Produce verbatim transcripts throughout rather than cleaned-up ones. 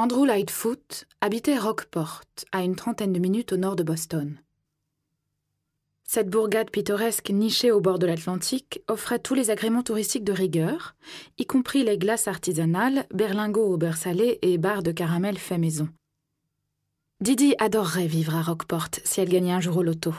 Andrew Lightfoot habitait Rockport, à une trentaine de minutes au nord de Boston. Cette bourgade pittoresque nichée au bord de l'Atlantique offrait tous les agréments touristiques de rigueur, y compris les glaces artisanales, berlingots au beurre salé et barres de caramel fait maison. Didi adorerait vivre à Rockport si elle gagnait un jour au loto.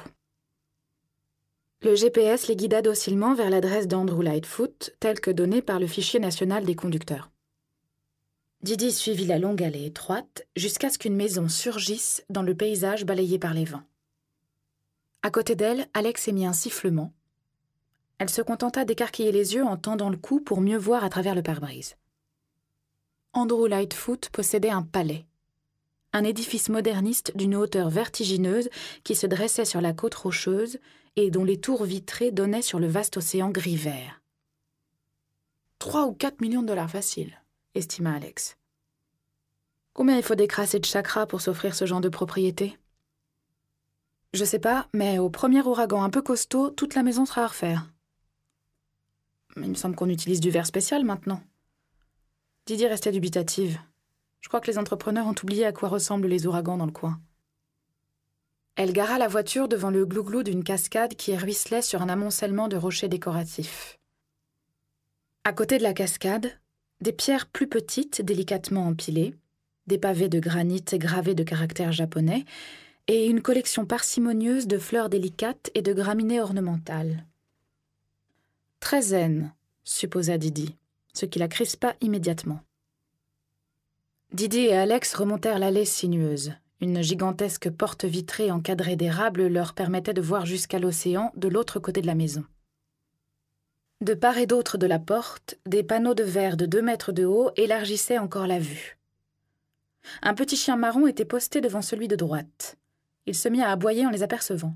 Le G P S les guida docilement vers l'adresse d'Andrew Lightfoot, telle que donnée par le fichier national des conducteurs. Didi suivit la longue allée étroite jusqu'à ce qu'une maison surgisse dans le paysage balayé par les vents. À côté d'elle, Alex émit un sifflement. Elle se contenta d'écarquiller les yeux en tendant le cou pour mieux voir à travers le pare-brise. Andrew Lightfoot possédait un palais. Un édifice moderniste d'une hauteur vertigineuse qui se dressait sur la côte rocheuse et dont les tours vitrées donnaient sur le vaste océan gris-vert. Trois ou quatre millions de dollars faciles, estima Alex. Combien il faut décrasser de chakras pour s'offrir ce genre de propriété ? Je sais pas, mais au premier ouragan un peu costaud, toute la maison sera à refaire. Mais il me semble qu'on utilise du verre spécial maintenant. Didi restait dubitative. Je crois que les entrepreneurs ont oublié à quoi ressemblent les ouragans dans le coin. Elle gara la voiture devant le glouglou d'une cascade qui ruisselait sur un amoncellement de rochers décoratifs. À côté de la cascade, des pierres plus petites délicatement empilées, des pavés de granit gravés de caractères japonais et une collection parcimonieuse de fleurs délicates et de graminées ornementales. Très zen, supposa Didi, ce qui la crispa immédiatement. Didi et Alex remontèrent l'allée sinueuse. Une gigantesque porte vitrée encadrée d'érables leur permettait de voir jusqu'à l'océan de l'autre côté de la maison. De part et d'autre de la porte, des panneaux de verre de deux mètres de haut élargissaient encore la vue. Un petit chien marron était posté devant celui de droite. Il se mit à aboyer en les apercevant.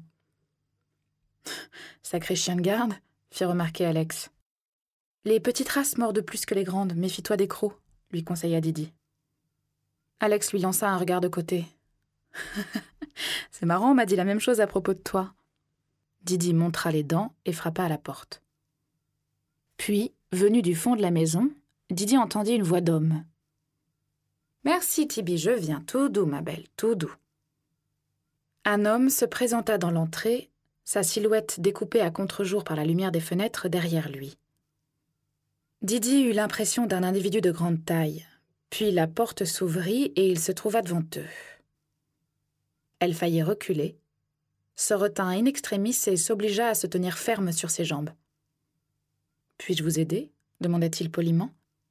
« Sacré chien de garde », fit remarquer Alex. « Les petites races mordent plus que les grandes, méfie-toi des crocs », lui conseilla Didi. Alex lui lança un regard de côté. « C'est marrant, on m'a dit la même chose à propos de toi. » Didi montra les dents et frappa à la porte. Puis, venu du fond de la maison, Didi entendit une voix d'homme. « Merci, Tibi, je viens, tout doux, ma belle, tout doux. » Un homme se présenta dans l'entrée, sa silhouette découpée à contre-jour par la lumière des fenêtres derrière lui. Didi eut l'impression d'un individu de grande taille, puis la porte s'ouvrit et il se trouva devant eux. Elle faillit reculer, se retint in extremis et s'obligea à se tenir ferme sur ses jambes. « Puis-je vous aider ?» demanda-t-il poliment.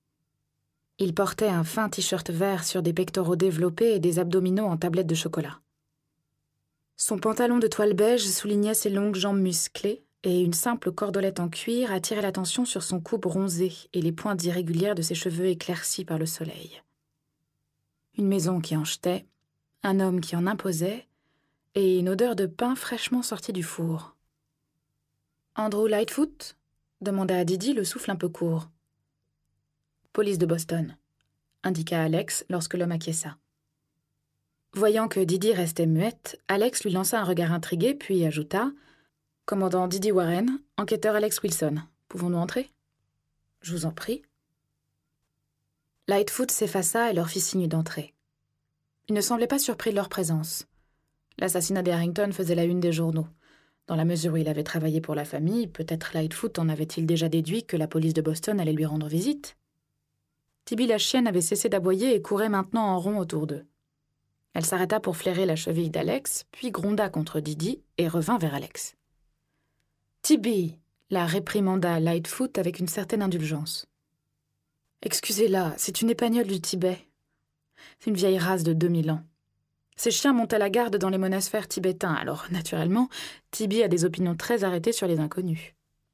Il portait un fin t-shirt vert sur des pectoraux développés et des abdominaux en tablettes de chocolat. Son pantalon de toile beige soulignait ses longues jambes musclées et une simple cordelette en cuir attirait l'attention sur son cou bronzé et les pointes irrégulières de ses cheveux éclaircis par le soleil. Une maison qui en jetait, un homme qui en imposait et une odeur de pain fraîchement sorti du four. « Andrew Lightfoot ?» demanda à Didi, le souffle un peu court. « Police de Boston », indiqua Alex lorsque l'homme acquiesça. Voyant que Didi restait muette, Alex lui lança un regard intrigué, puis ajouta « Commandant Didi Warren, enquêteur Alex Wilson, pouvons-nous entrer ?»« Je vous en prie. » Lightfoot s'effaça et leur fit signe d'entrer. Il ne semblait pas surpris de leur présence. L'assassinat d'Harrington faisait la une des journaux. Dans la mesure où il avait travaillé pour la famille, peut-être Lightfoot en avait-il déjà déduit que la police de Boston allait lui rendre visite. Tibi la chienne avait cessé d'aboyer et courait maintenant en rond autour d'eux. Elle s'arrêta pour flairer la cheville d'Alex, puis gronda contre Didi et revint vers Alex. « Tibi !» la réprimanda Lightfoot avec une certaine indulgence. « Excusez-la, c'est une épagnole du Tibet. C'est une vieille race de deux mille ans. Ces chiens montaient la garde dans les monastères tibétains, alors, naturellement, Tibi a des opinions très arrêtées sur les inconnus. »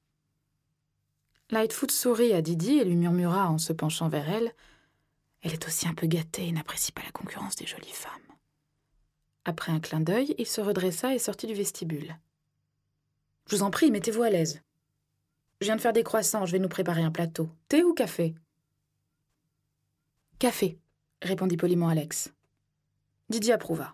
Lightfoot sourit à Didi et lui murmura en se penchant vers elle « Elle est aussi un peu gâtée et n'apprécie pas la concurrence des jolies femmes. » Après un clin d'œil, il se redressa et sortit du vestibule. « Je vous en prie, mettez-vous à l'aise. Je viens de faire des croissants, je vais nous préparer un plateau. Thé ou café ?»« Café », répondit poliment Alex. Didi approuva.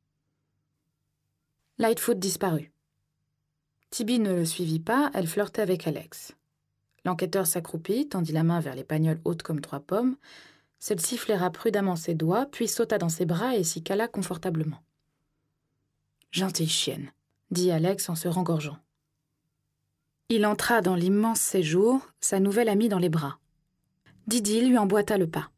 Lightfoot disparut. Tibi ne le suivit pas, elle flirtait avec Alex. L'enquêteur s'accroupit, tendit la main vers les pagnoles hautes comme trois pommes, Celle-ci flaira prudemment ses doigts, puis sauta dans ses bras et s'y cala confortablement. « Gentille chienne », dit Alex en se rengorgeant. Il entra dans l'immense séjour, sa nouvelle amie dans les bras. Didi lui emboîta le pas.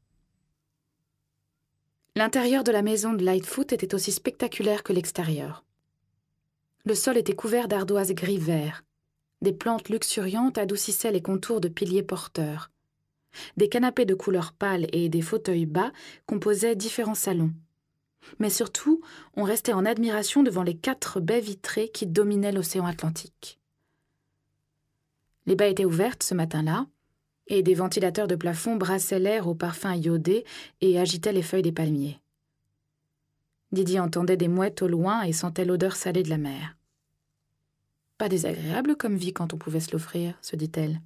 L'intérieur de la maison de Lightfoot était aussi spectaculaire que l'extérieur. Le sol était couvert d'ardoises gris-vert. Des plantes luxuriantes adoucissaient les contours de piliers porteurs. Des canapés de couleur pâle et des fauteuils bas composaient différents salons. Mais surtout, on restait en admiration devant les quatre baies vitrées qui dominaient l'océan Atlantique. Les baies étaient ouvertes ce matin-là, et des ventilateurs de plafond brassaient l'air au parfum iodé et agitaient les feuilles des palmiers. Didi entendait des mouettes au loin et sentait l'odeur salée de la mer. Pas désagréable comme vie quand on pouvait se l'offrir, se dit-elle.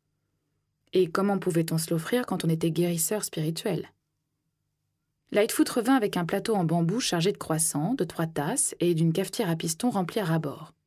Et comment pouvait-on se l'offrir quand on était guérisseur spirituel? Lightfoot revint avec un plateau en bambou chargé de croissants, de trois tasses et d'une cafetière à piston remplie à ras-bord.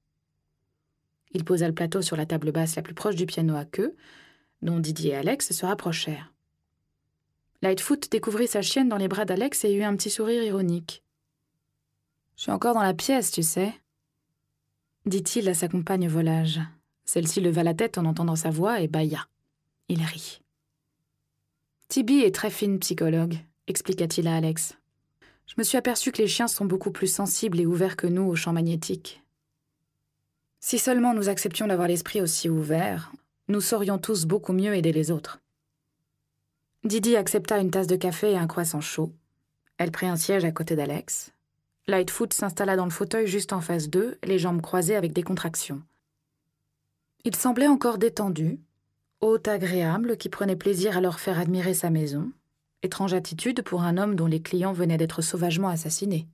Il posa le plateau sur la table basse la plus proche du piano à queue, dont Didi et Alex se rapprochèrent. Lightfoot découvrit sa chienne dans les bras d'Alex et eut un petit sourire ironique. « Je suis encore dans la pièce, tu sais », dit-il à sa compagne volage. Celle-ci leva la tête en entendant sa voix et bâilla. Il rit. « Tibi est très fine psychologue », expliqua-t-il à Alex. « Je me suis aperçu que les chiens sont beaucoup plus sensibles et ouverts que nous aux champs magnétiques. Si seulement nous acceptions d'avoir l'esprit aussi ouvert, nous saurions tous beaucoup mieux aider les autres. » Didi accepta une tasse de café et un croissant chaud. Elle prit un siège à côté d'Alex. Lightfoot s'installa dans le fauteuil juste en face d'eux, les jambes croisées avec des contractions. Il semblait encore détendu, hôte agréable qui prenait plaisir à leur faire admirer sa maison. Étrange attitude pour un homme dont les clients venaient d'être sauvagement assassinés.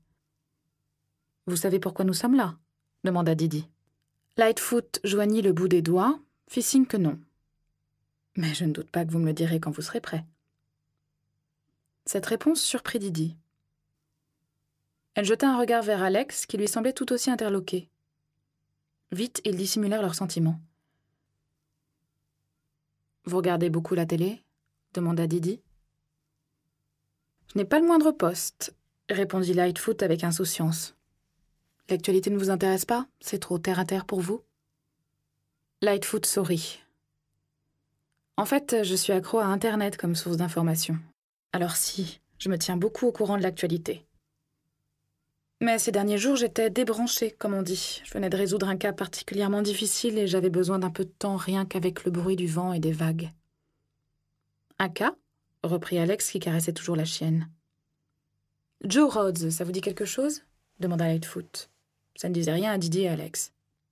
« Vous savez pourquoi nous sommes là ?» demanda Didi. Lightfoot joignit le bout des doigts, fit signe que non. « Mais je ne doute pas que vous me le direz quand vous serez prêt. » Cette réponse surprit Didi. Elle jeta un regard vers Alex, qui lui semblait tout aussi interloqué. Vite, ils dissimulèrent leurs sentiments. « Vous regardez beaucoup la télé ?» demanda Didi. « Je n'ai pas le moindre poste », répondit Lightfoot avec insouciance. « L'actualité ne vous intéresse pas? C'est trop terre-à-terre pour vous ?» Lightfoot sourit. « En fait, je suis accro à Internet comme source d'information. Alors si, je me tiens beaucoup au courant de l'actualité. Mais ces derniers jours, j'étais débranchée, comme on dit. Je venais de résoudre un cas particulièrement difficile et j'avais besoin d'un peu de temps rien qu'avec le bruit du vent et des vagues. »« Un cas ?» reprit Alex qui caressait toujours la chienne. « Joe Rhodes, ça vous dit quelque chose ?» demanda Lightfoot. Ça ne disait rien à Didi et Alex.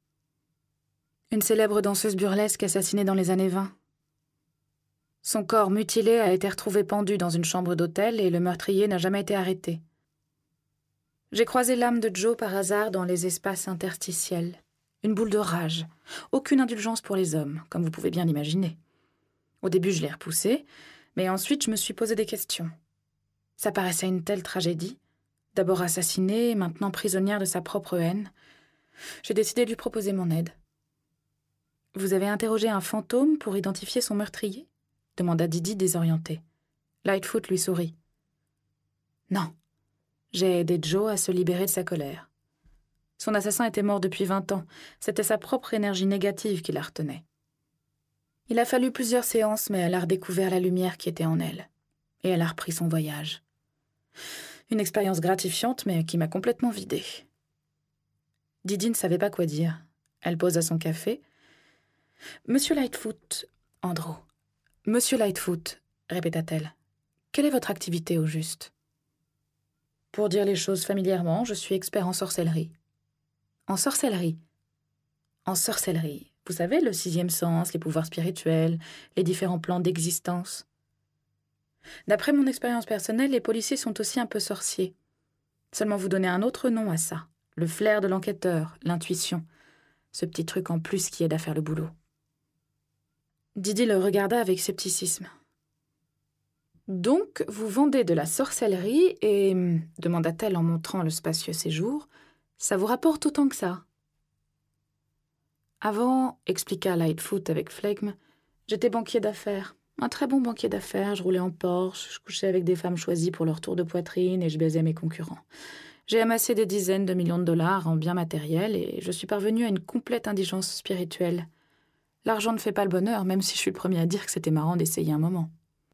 « Une célèbre danseuse burlesque assassinée dans les années vingt. Son corps mutilé a été retrouvé pendu dans une chambre d'hôtel et le meurtrier n'a jamais été arrêté. J'ai croisé l'âme de Joe par hasard dans les espaces interstitiels. Une boule de rage. Aucune indulgence pour les hommes, comme vous pouvez bien l'imaginer. Au début, je l'ai repoussé, mais ensuite, je me suis posé des questions. Ça paraissait une telle tragédie. D'abord assassinée, maintenant prisonnière de sa propre haine. J'ai décidé de lui proposer mon aide. « Vous avez interrogé un fantôme pour identifier son meurtrier ?» demanda Didi désorienté. Lightfoot lui sourit. « Non. J'ai aidé Joe à se libérer de sa colère. Son assassin était mort depuis vingt ans. C'était sa propre énergie négative qui la retenait. Il a fallu plusieurs séances, mais elle a redécouvert la lumière qui était en elle. Et elle a repris son voyage. Une expérience gratifiante, mais qui m'a complètement vidée. » Didi ne savait pas quoi dire. Elle posa son café. « Monsieur Lightfoot, Andrew. Monsieur Lightfoot, répéta-t-elle. Quelle est votre activité au juste ? » Pour dire les choses familièrement, je suis expert en sorcellerie. En sorcellerie. En sorcellerie. Vous savez, le sixième sens, les pouvoirs spirituels, les différents plans d'existence. D'après mon expérience personnelle, les policiers sont aussi un peu sorciers. Seulement vous donnez un autre nom à ça. Le flair de l'enquêteur, l'intuition. Ce petit truc en plus qui aide à faire le boulot. Didi le regarda avec scepticisme. « Donc, vous vendez de la sorcellerie et, demanda-t-elle en montrant le spacieux séjour, ça vous rapporte autant que ça ?»« Avant, expliqua Lightfoot avec flegme, j'étais banquier d'affaires. Un très bon banquier d'affaires, je roulais en Porsche, je couchais avec des femmes choisies pour leur tour de poitrine et je baisais mes concurrents. J'ai amassé des dizaines de millions de dollars en biens matériels et je suis parvenue à une complète indigence spirituelle. L'argent ne fait pas le bonheur, même si je suis le premier à dire que c'était marrant d'essayer un moment.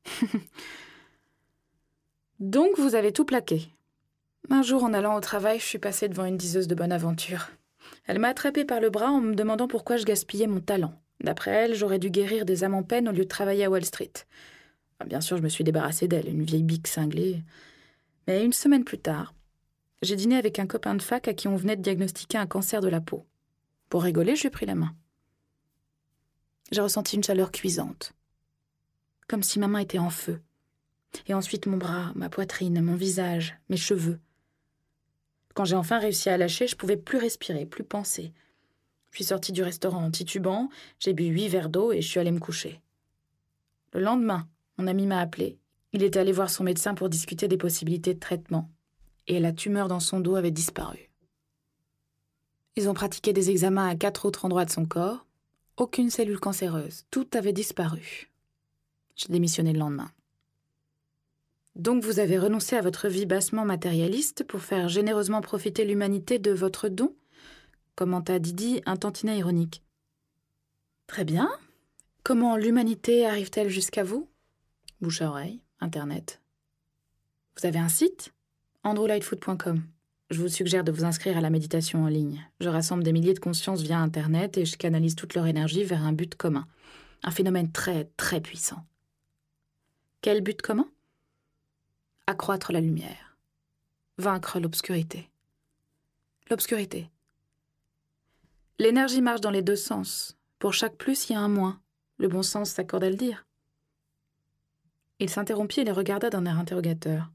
Donc vous avez tout plaqué. Un jour, en allant au travail, je suis passée devant une diseuse de bonne aventure. Elle m'a attrapée par le bras en me demandant pourquoi je gaspillais mon talent. D'après elle, j'aurais dû guérir des âmes en peine au lieu de travailler à Wall Street. Bien sûr, je me suis débarrassée d'elle, une vieille bique cinglée. Mais une semaine plus tard, j'ai dîné avec un copain de fac à qui on venait de diagnostiquer un cancer de la peau. Pour rigoler, je lui ai pris la main. J'ai ressenti une chaleur cuisante, comme si ma main était en feu. Et ensuite mon bras, ma poitrine, mon visage, mes cheveux. Quand j'ai enfin réussi à lâcher, je pouvais plus respirer, plus penser. Je suis sortie du restaurant en titubant, j'ai bu huit verres d'eau et je suis allée me coucher. Le lendemain, mon ami m'a appelé. Il était allé voir son médecin pour discuter des possibilités de traitement. Et la tumeur dans son dos avait disparu. Ils ont pratiqué des examens à quatre autres endroits de son corps. Aucune cellule cancéreuse. Tout avait disparu. J'ai démissionné le lendemain. Donc vous avez renoncé à votre vie bassement matérialiste pour faire généreusement profiter l'humanité de votre don ? Commenta Didi, un tantinet ironique. Très bien. Comment l'humanité arrive-t-elle jusqu'à vous ? Bouche à oreille, Internet. Vous avez un site ? andrew lightfoot point com. Je vous suggère de vous inscrire à la méditation en ligne. Je rassemble des milliers de consciences via Internet et je canalise toute leur énergie vers un but commun. Un phénomène très, très puissant. Quel but commun ? Accroître la lumière. Vaincre l'obscurité. L'obscurité. L'énergie marche dans les deux sens. Pour chaque plus, il y a un moins. Le bon sens s'accorde à le dire. Il s'interrompit et les regarda d'un air interrogateur.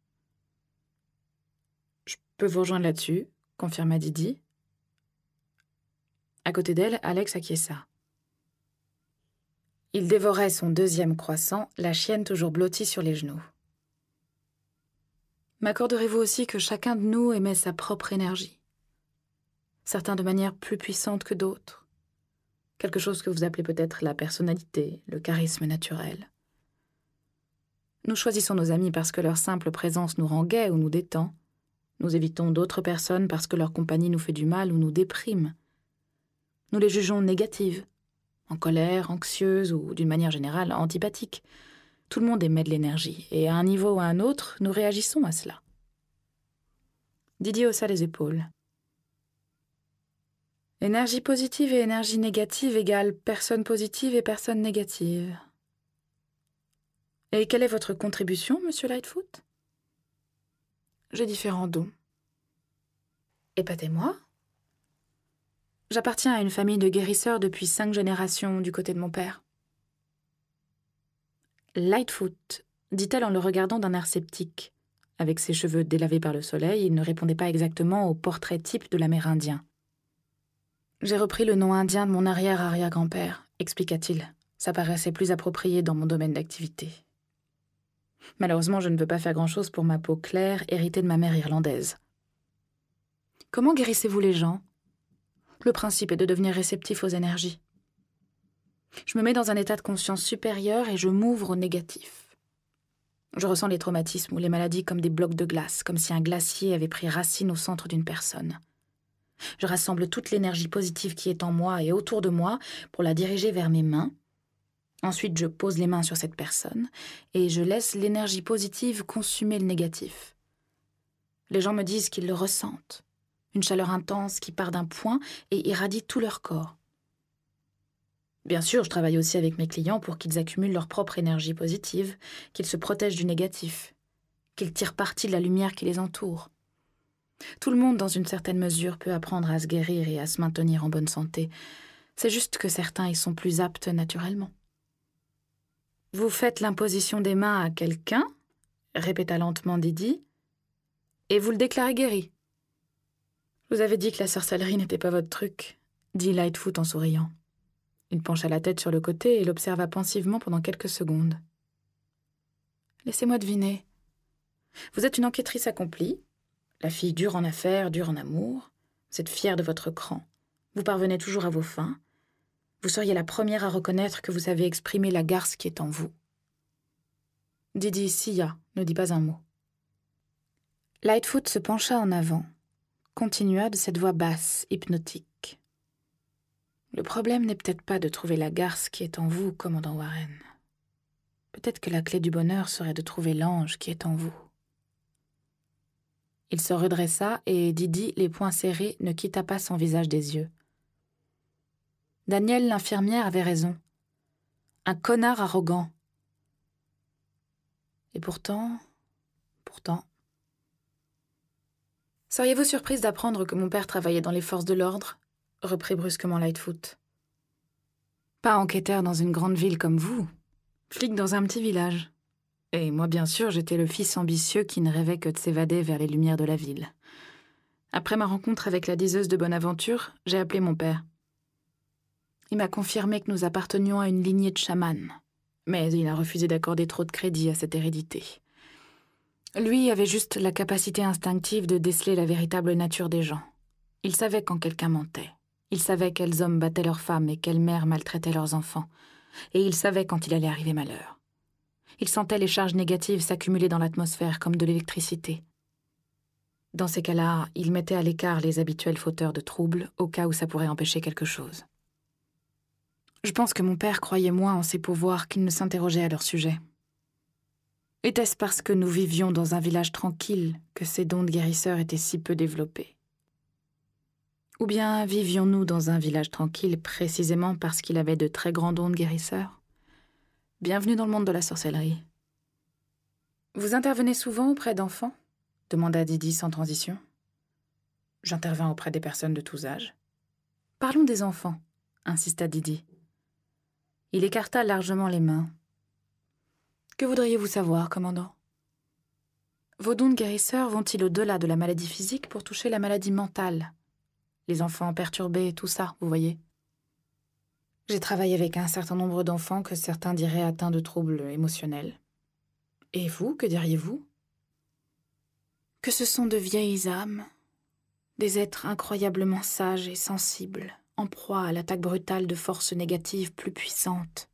« Je peux vous rejoindre là-dessus », confirma Didi. À côté d'elle, Alex acquiesça. Il dévorait son deuxième croissant, la chienne toujours blottie sur les genoux. M'accorderez-vous aussi que chacun de nous émet sa propre énergie, certains de manière plus puissante que d'autres, quelque chose que vous appelez peut-être la personnalité, le charisme naturel. Nous choisissons nos amis parce que leur simple présence nous rend gais ou nous détend. Nous évitons d'autres personnes parce que leur compagnie nous fait du mal ou nous déprime. Nous les jugeons négatives, en colère, anxieuses ou, d'une manière générale, antipathiques. Tout le monde émet de l'énergie, et à un niveau ou à un autre, nous réagissons à cela. Didier haussa les épaules. Énergie positive et énergie négative égale personne positive et personne négative. Et quelle est votre contribution, monsieur Lightfoot ? J'ai différents dons. Épatez-moi. J'appartiens à une famille de guérisseurs depuis cinq générations du côté de mon père. Lightfoot, dit-elle en le regardant d'un air sceptique. Avec ses cheveux délavés par le soleil, il ne répondait pas exactement au portrait type de l'Amérindien. J'ai repris le nom indien de mon arrière-arrière-grand-père, expliqua-t-il. Ça paraissait plus approprié dans mon domaine d'activité. Malheureusement, je ne peux pas faire grand-chose pour ma peau claire, héritée de ma mère irlandaise. Comment guérissez-vous les gens ? Le principe est de devenir réceptif aux énergies. Je me mets dans un état de conscience supérieur et je m'ouvre au négatif. Je ressens les traumatismes ou les maladies comme des blocs de glace, comme si un glacier avait pris racine au centre d'une personne. Je rassemble toute l'énergie positive qui est en moi et autour de moi pour la diriger vers mes mains. Ensuite, je pose les mains sur cette personne et je laisse l'énergie positive consumer le négatif. Les gens me disent qu'ils le ressentent. Une chaleur intense qui part d'un point et irradie tout leur corps. Bien sûr, je travaille aussi avec mes clients pour qu'ils accumulent leur propre énergie positive, qu'ils se protègent du négatif, qu'ils tirent parti de la lumière qui les entoure. Tout le monde, dans une certaine mesure, peut apprendre à se guérir et à se maintenir en bonne santé. C'est juste que certains y sont plus aptes naturellement. « Vous faites l'imposition des mains à quelqu'un ?» répéta lentement Didi. « Et vous le déclarez guéri. » « Vous avez dit que la sorcellerie n'était pas votre truc, » dit Lightfoot en souriant. Il pencha la tête sur le côté et l'observa pensivement pendant quelques secondes. « Laissez-moi deviner. Vous êtes une enquêtrice accomplie, la fille dure en affaires, dure en amour. Vous êtes fière de votre cran. Vous parvenez toujours à vos fins. Vous seriez la première à reconnaître que vous avez exprimé la garce qui est en vous. Didi sia, ne dit pas un mot. Lightfoot se pencha en avant, continua de cette voix basse, hypnotique. Le problème n'est peut-être pas de trouver la garce qui est en vous, commandant Warren. Peut-être que la clé du bonheur serait de trouver l'ange qui est en vous. Il se redressa et Didi, les poings serrés, ne quitta pas son visage des yeux. Daniel, l'infirmière, avait raison. Un connard arrogant. Et pourtant... pourtant... « Seriez-vous surprise d'apprendre que mon père travaillait dans les forces de l'ordre ?» reprit brusquement Lightfoot. « Pas enquêteur dans une grande ville comme vous, flic dans un petit village. Et moi, bien sûr, j'étais le fils ambitieux qui ne rêvait que de s'évader vers les lumières de la ville. Après ma rencontre avec la diseuse de Bonaventure, j'ai appelé mon père. Il m'a confirmé que nous appartenions à une lignée de chamans, mais il a refusé d'accorder trop de crédit à cette hérédité. Lui avait juste la capacité instinctive de déceler la véritable nature des gens. Il savait quand quelqu'un mentait. Il savait quels hommes battaient leurs femmes et quelles mères maltraitaient leurs enfants. Et il savait quand il allait arriver malheur. Il sentait les charges négatives s'accumuler dans l'atmosphère comme de l'électricité. Dans ces cas-là, il mettait à l'écart les habituels fauteurs de troubles au cas où ça pourrait empêcher quelque chose. Je pense que mon père croyait moins en ses pouvoirs qu'il ne s'interrogeait à leur sujet. Était-ce parce que nous vivions dans un village tranquille que ces dons de guérisseurs étaient si peu développés? Ou bien vivions-nous dans un village tranquille précisément parce qu'il avait de très grands dons de guérisseurs? Bienvenue dans le monde de la sorcellerie. « Vous intervenez souvent auprès d'enfants ?» demanda Didi sans transition. « J'interviens auprès des personnes de tous âges. »« Parlons des enfants, » insista Didi. Il écarta largement les mains. « Que voudriez-vous savoir, commandant ? Vos dons de guérisseur vont-ils au-delà de la maladie physique pour toucher la maladie mentale? Les enfants perturbés, tout ça, vous voyez. J'ai travaillé avec un certain nombre d'enfants que certains diraient atteints de troubles émotionnels. Et vous, que diriez-vous? Que ce sont de vieilles âmes, des êtres incroyablement sages et sensibles, en proie à l'attaque brutale de forces négatives plus puissantes.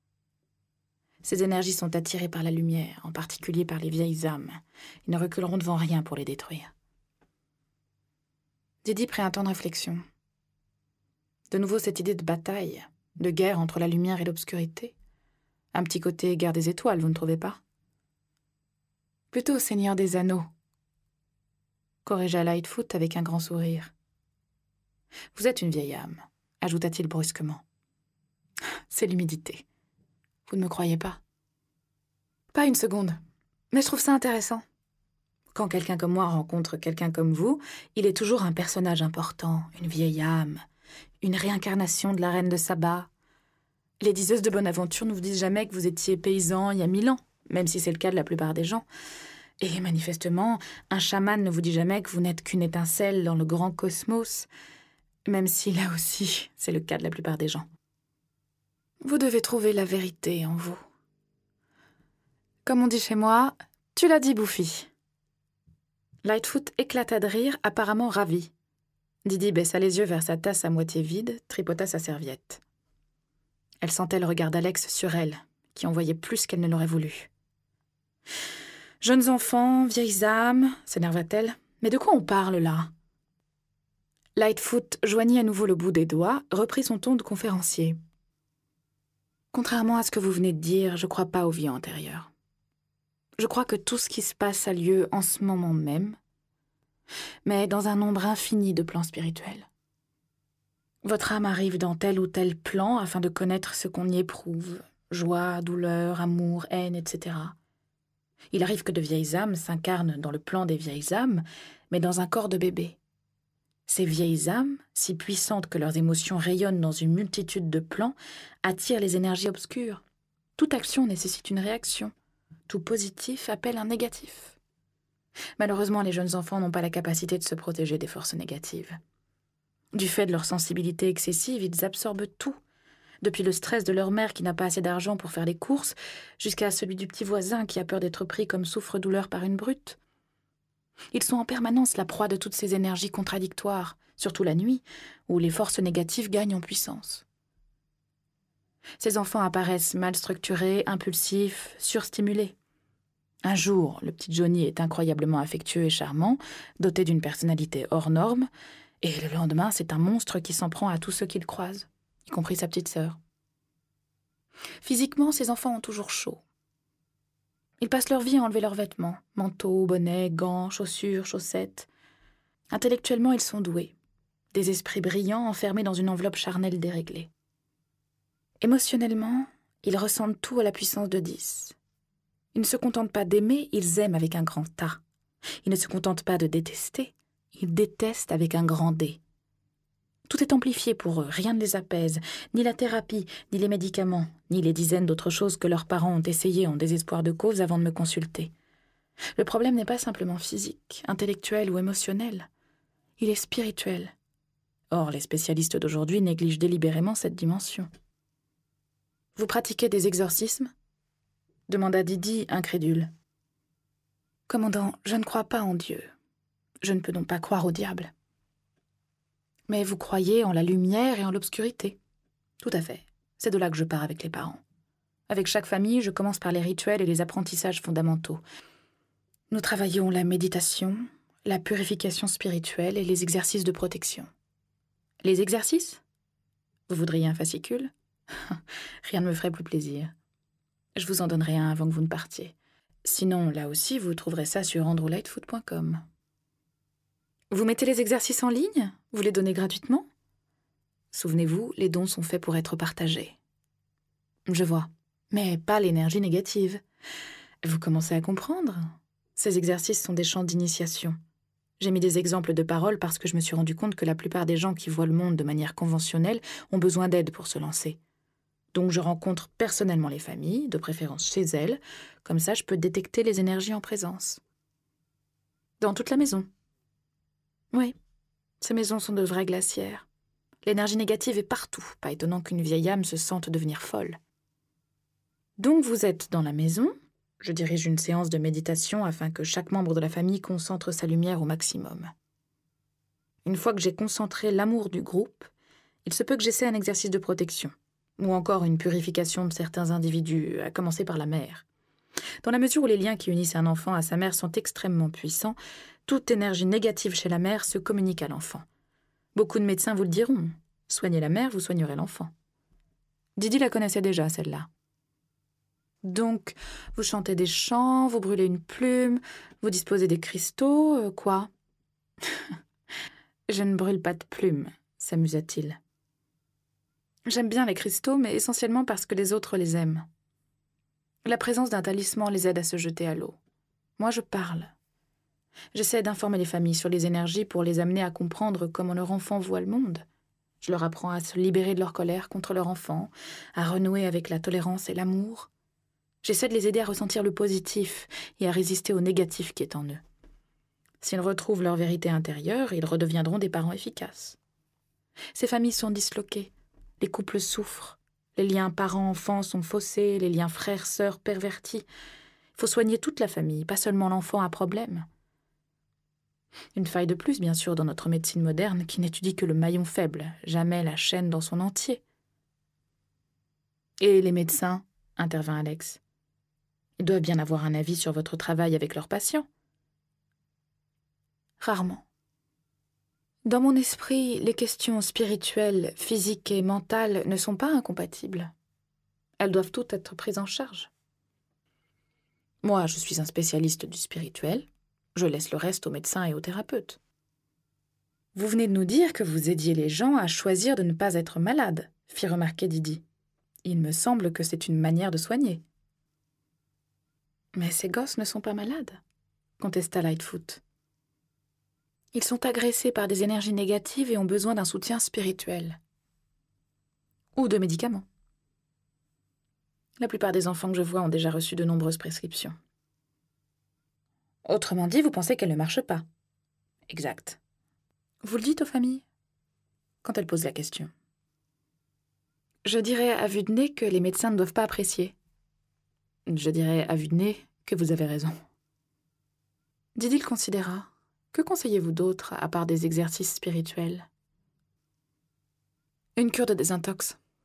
Ces énergies sont attirées par la lumière, en particulier par les vieilles âmes. Ils ne reculeront devant rien pour les détruire. » Didi prit un temps de réflexion. De nouveau cette idée de bataille, de guerre entre la lumière et l'obscurité. Un petit côté guerre des étoiles, vous ne trouvez pas? Plutôt Seigneur des Anneaux, corrigea Lightfoot avec un grand sourire. Vous êtes une vieille âme, ajouta-t-il brusquement. C'est l'humidité. Vous ne me croyez pas? Pas une seconde, mais je trouve ça intéressant. Quand quelqu'un comme moi rencontre quelqu'un comme vous, il est toujours un personnage important, une vieille âme, une réincarnation de la reine de Saba. Les diseuses de Bonaventure ne vous disent jamais que vous étiez paysan il y a mille ans, même si c'est le cas de la plupart des gens. Et manifestement, un chaman ne vous dit jamais que vous n'êtes qu'une étincelle dans le grand cosmos, même si là aussi, c'est le cas de la plupart des gens. Vous devez trouver la vérité en vous. Comme on dit chez moi, tu l'as dit, Bouffi. Lightfoot éclata de rire, apparemment ravi. Didi baissa les yeux vers sa tasse à moitié vide, tripota sa serviette. Elle sentait le regard d'Alex sur elle, qui en voyait plus qu'elle ne l'aurait voulu. « Jeunes enfants, vieilles âmes, s'énerva-t-elle. Mais de quoi on parle, là ?» Lightfoot joignit à nouveau le bout des doigts, reprit son ton de conférencier. « Contrairement à ce que vous venez de dire, je ne crois pas aux vies antérieures. Je crois que tout ce qui se passe a lieu en ce moment même, mais dans un nombre infini de plans spirituels. Votre âme arrive dans tel ou tel plan afin de connaître ce qu'on y éprouve, joie, douleur, amour, haine, et cetera. Il arrive que de vieilles âmes s'incarnent dans le plan des vieilles âmes, mais dans un corps de bébé. Ces vieilles âmes, si puissantes que leurs émotions rayonnent dans une multitude de plans, attirent les énergies obscures. Toute action nécessite une réaction. Tout positif appelle un négatif. Malheureusement, les jeunes enfants n'ont pas la capacité de se protéger des forces négatives. Du fait de leur sensibilité excessive, ils absorbent tout, depuis le stress de leur mère qui n'a pas assez d'argent pour faire les courses, jusqu'à celui du petit voisin qui a peur d'être pris comme souffre-douleur par une brute. Ils sont en permanence la proie de toutes ces énergies contradictoires, surtout la nuit, où les forces négatives gagnent en puissance. Ces enfants apparaissent mal structurés, impulsifs, surstimulés. Un jour, le petit Johnny est incroyablement affectueux et charmant, doté d'une personnalité hors norme, et le lendemain, c'est un monstre qui s'en prend à tous ceux qu'il croise, y compris sa petite sœur. Physiquement, ces enfants ont toujours chaud. Ils passent leur vie à enlever leurs vêtements, manteaux, bonnets, gants, chaussures, chaussettes. Intellectuellement, ils sont doués, des esprits brillants enfermés dans une enveloppe charnelle déréglée. Émotionnellement, ils ressentent tout à la puissance de dix. Ils ne se contentent pas d'aimer, ils aiment avec un grand A. Ils ne se contentent pas de détester, ils détestent avec un grand D. Tout est amplifié pour eux, rien ne les apaise, ni la thérapie, ni les médicaments, ni les dizaines d'autres choses que leurs parents ont essayées en désespoir de cause avant de me consulter. Le problème n'est pas simplement physique, intellectuel ou émotionnel. Il est spirituel. Or, les spécialistes d'aujourd'hui négligent délibérément cette dimension. « Vous pratiquez des exorcismes ?» demanda Didi, incrédule. « Commandant, je ne crois pas en Dieu. Je ne peux donc pas croire au diable. » « Mais vous croyez en la lumière et en l'obscurité. » »« Tout à fait. C'est de là que je pars avec les parents. Avec chaque famille, je commence par les rituels et les apprentissages fondamentaux. Nous travaillons la méditation, la purification spirituelle et les exercices de protection. »« Les exercices ? Vous voudriez un fascicule ? Rien ne me ferait plus plaisir. Je vous en donnerai un avant que vous ne partiez. Sinon, là aussi, vous trouverez ça sur andrew lightfoot point com. » Vous mettez les exercices en ligne ? Vous les donnez gratuitement ? Souvenez-vous, les dons sont faits pour être partagés. Je vois, mais pas l'énergie négative. Vous commencez à comprendre ? Ces exercices sont des champs d'initiation. J'ai mis des exemples de paroles parce que je me suis rendu compte que la plupart des gens qui voient le monde de manière conventionnelle ont besoin d'aide pour se lancer. Donc je rencontre personnellement les familles, de préférence chez elles, comme ça je peux détecter les énergies en présence. Dans toute la maison. Oui, ces maisons sont de vraies glacières. L'énergie négative est partout, pas étonnant qu'une vieille âme se sente devenir folle. Donc vous êtes dans la maison, je dirige une séance de méditation afin que chaque membre de la famille concentre sa lumière au maximum. Une fois que j'ai concentré l'amour du groupe, il se peut que j'essaie un exercice de protection, ou encore une purification de certains individus, à commencer par la mère. Dans la mesure où les liens qui unissent un enfant à sa mère sont extrêmement puissants, toute énergie négative chez la mère se communique à l'enfant. Beaucoup de médecins vous le diront. Soignez la mère, vous soignerez l'enfant. Didi la connaissait déjà, celle-là. Donc, vous chantez des chants, vous brûlez une plume, vous disposez des cristaux, euh, quoi ? Je ne brûle pas de plumes, s'amusa-t-il. J'aime bien les cristaux, mais essentiellement parce que les autres les aiment. La présence d'un talisman les aide à se jeter à l'eau. Moi, je parle. J'essaie d'informer les familles sur les énergies pour les amener à comprendre comment leur enfant voit le monde. Je leur apprends à se libérer de leur colère contre leur enfant, à renouer avec la tolérance et l'amour. J'essaie de les aider à ressentir le positif et à résister au négatif qui est en eux. S'ils retrouvent leur vérité intérieure, ils redeviendront des parents efficaces. Ces familles sont disloquées, les couples souffrent, les liens parents-enfants sont faussés, les liens frères-sœurs pervertis. Il faut soigner toute la famille, pas seulement l'enfant à problème. Une faille de plus, bien sûr, dans notre médecine moderne, qui n'étudie que le maillon faible, jamais la chaîne dans son entier. « Et les médecins ?» intervint Alex. « Ils doivent bien avoir un avis sur votre travail avec leurs patients. » Rarement. Dans mon esprit, les questions spirituelles, physiques et mentales ne sont pas incompatibles. Elles doivent toutes être prises en charge. Moi, je suis un spécialiste du spirituel. Je laisse le reste aux médecins et aux thérapeutes. Vous venez de nous dire que vous aidiez les gens à choisir de ne pas être malades, fit remarquer Didi. Il me semble que c'est une manière de soigner. Mais ces gosses ne sont pas malades, contesta Lightfoot. Ils sont agressés par des énergies négatives et ont besoin d'un soutien spirituel. Ou de médicaments. La plupart des enfants que je vois ont déjà reçu de nombreuses prescriptions. Autrement dit, vous pensez qu'elle ne marche pas. Exact. Vous le dites aux familles ? Quand elles posent la question. Je dirais à vue de nez que les médecins ne doivent pas apprécier. Je dirais à vue de nez que vous avez raison. Didi le considéra. Que conseillez-vous d'autre, à part des exercices spirituels ? Une cure de désintox.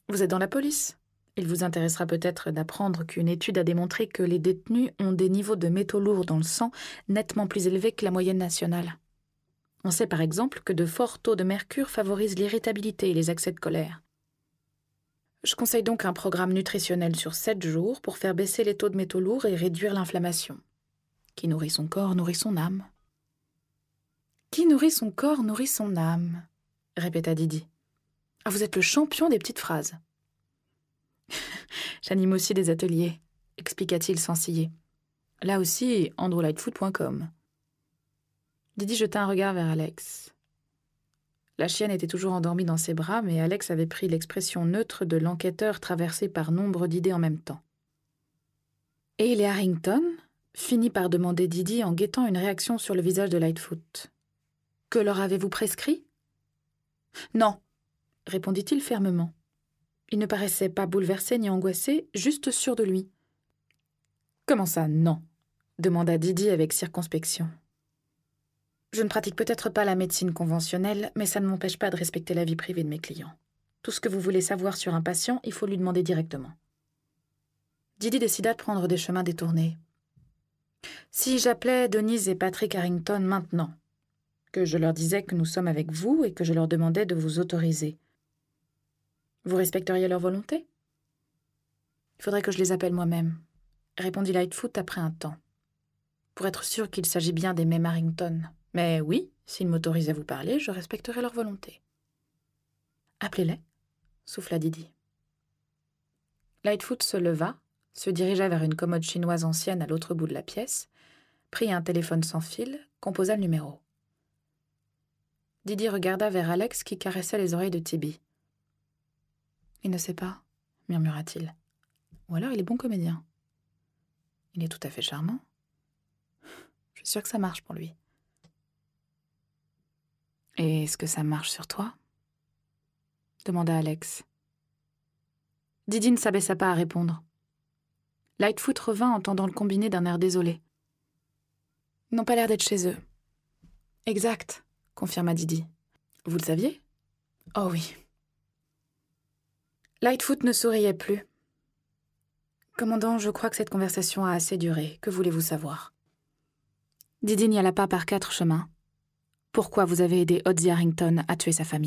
Vous êtes dans la police. Il vous intéressera peut-être d'apprendre qu'une étude a démontré que les détenus ont des niveaux de métaux lourds dans le sang nettement plus élevés que la moyenne nationale. On sait par exemple que de forts taux de mercure favorisent l'irritabilité et les accès de colère. Je conseille donc un programme nutritionnel sur sept jours pour faire baisser les taux de métaux lourds et réduire l'inflammation. Qui nourrit son corps nourrit son âme. Qui nourrit son corps nourrit son âme, répéta Didi. Ah, vous êtes le champion des petites phrases. J'anime aussi des ateliers, expliqua-t-il sans ciller. Là aussi, andrew lightfoot point com. Didi jeta un regard vers Alex. La chienne était toujours endormie dans ses bras, mais Alex avait pris l'expression neutre de l'enquêteur traversé par nombre d'idées en même temps. « Et les Harrington ?» finit par demander Didi en guettant une réaction sur le visage de Lightfoot. « Que leur avez-vous prescrit ?»« Non », répondit-il fermement. Il ne paraissait pas bouleversé ni angoissé, juste sûr de lui. « Comment ça, non ?» demanda Didi avec circonspection. Je ne pratique peut-être pas la médecine conventionnelle, mais ça ne m'empêche pas de respecter la vie privée de mes clients. Tout ce que vous voulez savoir sur un patient, il faut lui demander directement. Didi décida de prendre des chemins détournés. Si j'appelais Denise et Patrick Harrington maintenant, que je leur disais que nous sommes avec vous et que je leur demandais de vous autoriser, vous respecteriez leur volonté ? Il faudrait que je les appelle moi-même, répondit Lightfoot après un temps, pour être sûr qu'il s'agit bien des mêmes Harrington. Mais oui, s'ils m'autorisent à vous parler, je respecterai leur volonté. Appelez-les, souffla Didi. Lightfoot se leva, se dirigea vers une commode chinoise ancienne à l'autre bout de la pièce, prit un téléphone sans fil, composa le numéro. Didi regarda vers Alex qui caressait les oreilles de Tibi. « Il ne sait pas, » murmura-t-il. « Ou alors il est bon comédien. Il est tout à fait charmant. Je suis sûre que ça marche pour lui. » « Et est-ce que ça marche sur toi ?» demanda Alex. Didi ne s'abaissa pas à répondre. Lightfoot revint entendant le combiné d'un air désolé. « Ils n'ont pas l'air d'être chez eux. »« Exact, » confirma Didi. « Vous le saviez ?»« Oh oui. » Lightfoot ne souriait plus. « Commandant, je crois que cette conversation a assez duré. Que voulez-vous savoir ?» Didi n'y alla pas par quatre chemins. Pourquoi vous avez aidé Ozzy Harrington à tuer sa famille ?